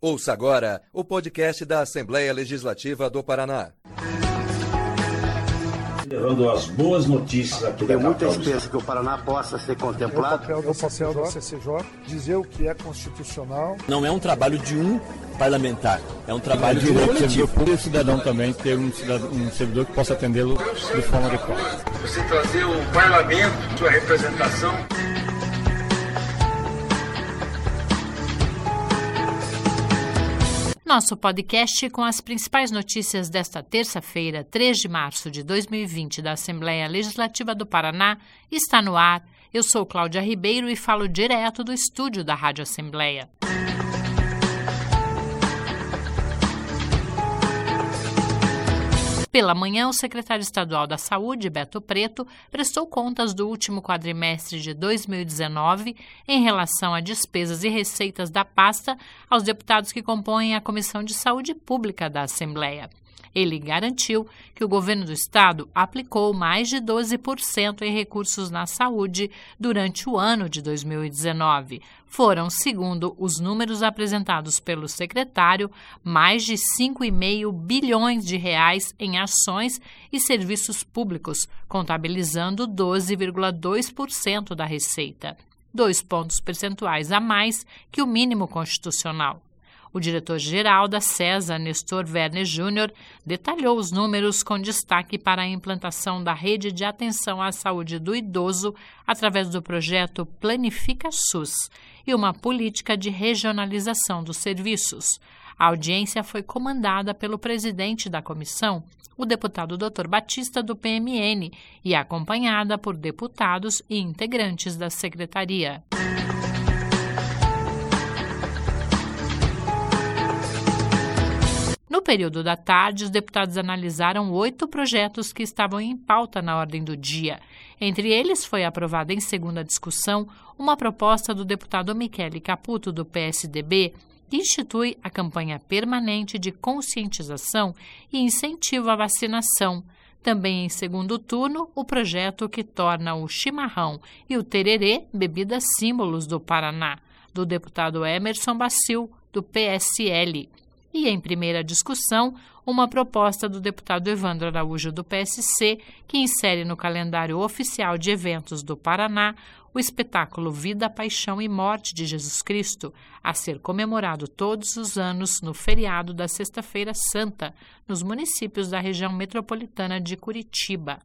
Ouça agora o podcast da Assembleia Legislativa do Paraná. Levando as boas notícias aqui da capital. Tem muita esperança que o Paraná possa ser contemplado. É o papel da CCJ dizer o que é constitucional. Não é um trabalho de um parlamentar, é um trabalho de um coletivo. Por o cidadão também ter um servidor que possa atendê-lo de forma adequada. Você trazer o parlamento, sua representação. Nosso podcast com as principais notícias desta terça-feira, 3 de março de 2020, da Assembleia Legislativa do Paraná, está no ar. Eu sou Cláudia Ribeiro e falo direto do estúdio da Rádio Assembleia. Pela manhã, o secretário estadual da Saúde, Beto Preto, prestou contas do último quadrimestre de 2019 em relação a despesas e receitas da pasta aos deputados que compõem a Comissão de Saúde Pública da Assembleia. Ele garantiu que o governo do estado aplicou mais de 12% em recursos na saúde durante o ano de 2019. Foram, segundo os números apresentados pelo secretário, mais de 5,5 bilhões de reais em ações e serviços públicos, contabilizando 12,2% da receita, 2 pontos percentuais a mais que o mínimo constitucional. O diretor-geral da SESA, Nestor Werner Júnior, detalhou os números com destaque para a implantação da rede de atenção à saúde do idoso através do projeto Planifica SUS e uma política de regionalização dos serviços. A audiência foi comandada pelo presidente da comissão, o deputado Dr. Batista, do PMN, e acompanhada por deputados e integrantes da secretaria. No período da tarde, os deputados analisaram 8 projetos que estavam em pauta na ordem do dia. Entre eles, foi aprovada em segunda discussão uma proposta do deputado Michele Caputo, do PSDB, que institui a campanha permanente de conscientização e incentivo à vacinação. Também em segundo turno, o projeto que torna o chimarrão e o tererê bebidas símbolos do Paraná, do deputado Emerson Bacil, do PSL. E, em primeira discussão, uma proposta do deputado Evandro Araújo, do PSC, que insere no calendário oficial de eventos do Paraná o espetáculo Vida, Paixão e Morte de Jesus Cristo, a ser comemorado todos os anos no feriado da Sexta-feira Santa, nos municípios da região metropolitana de Curitiba.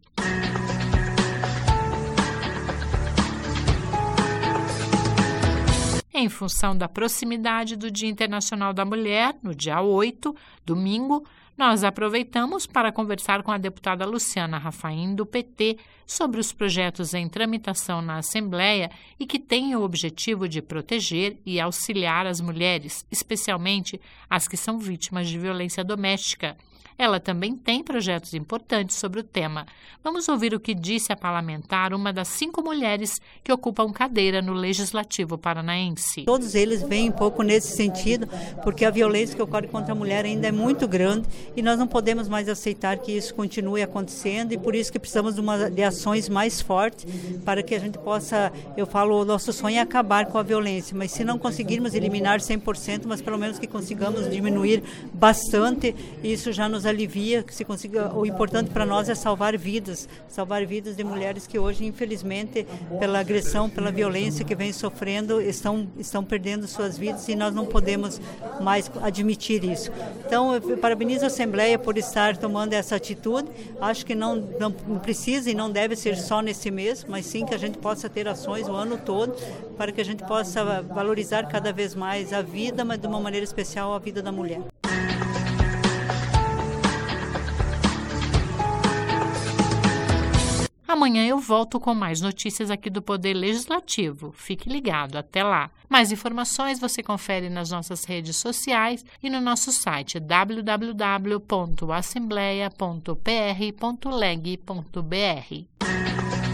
Em função da proximidade do Dia Internacional da Mulher, no dia 8, domingo, nós aproveitamos para conversar com a deputada Luciana Rafaim, do PT, sobre os projetos em tramitação na Assembleia e que têm o objetivo de proteger e auxiliar as mulheres, especialmente as que são vítimas de violência doméstica. Ela também tem projetos importantes sobre o tema. Vamos ouvir o que disse a parlamentar, uma das 5 mulheres que ocupam cadeira no Legislativo paranaense. Todos eles vêm um pouco nesse sentido, porque a violência que ocorre contra a mulher ainda é muito grande e nós não podemos mais aceitar que isso continue acontecendo e por isso que precisamos de ações mais fortes para que a gente possa, o nosso sonho é acabar com a violência, mas se não conseguirmos eliminar 100%, mas pelo menos que consigamos diminuir bastante, isso já nos alivia, que se consiga. O importante para nós é salvar vidas de mulheres que hoje, infelizmente, pela agressão, pela violência que vem sofrendo, estão perdendo suas vidas e nós não podemos mais admitir isso. Então, eu parabenizo a Assembleia por estar tomando essa atitude. Acho que não precisa e não deve ser só nesse mês, mas sim que a gente possa ter ações o ano todo para que a gente possa valorizar cada vez mais a vida, mas de uma maneira especial a vida da mulher. Amanhã eu volto com mais notícias aqui do Poder Legislativo. Fique ligado, até lá. Mais informações você confere nas nossas redes sociais e no nosso site www.assembleia.pr.leg.br.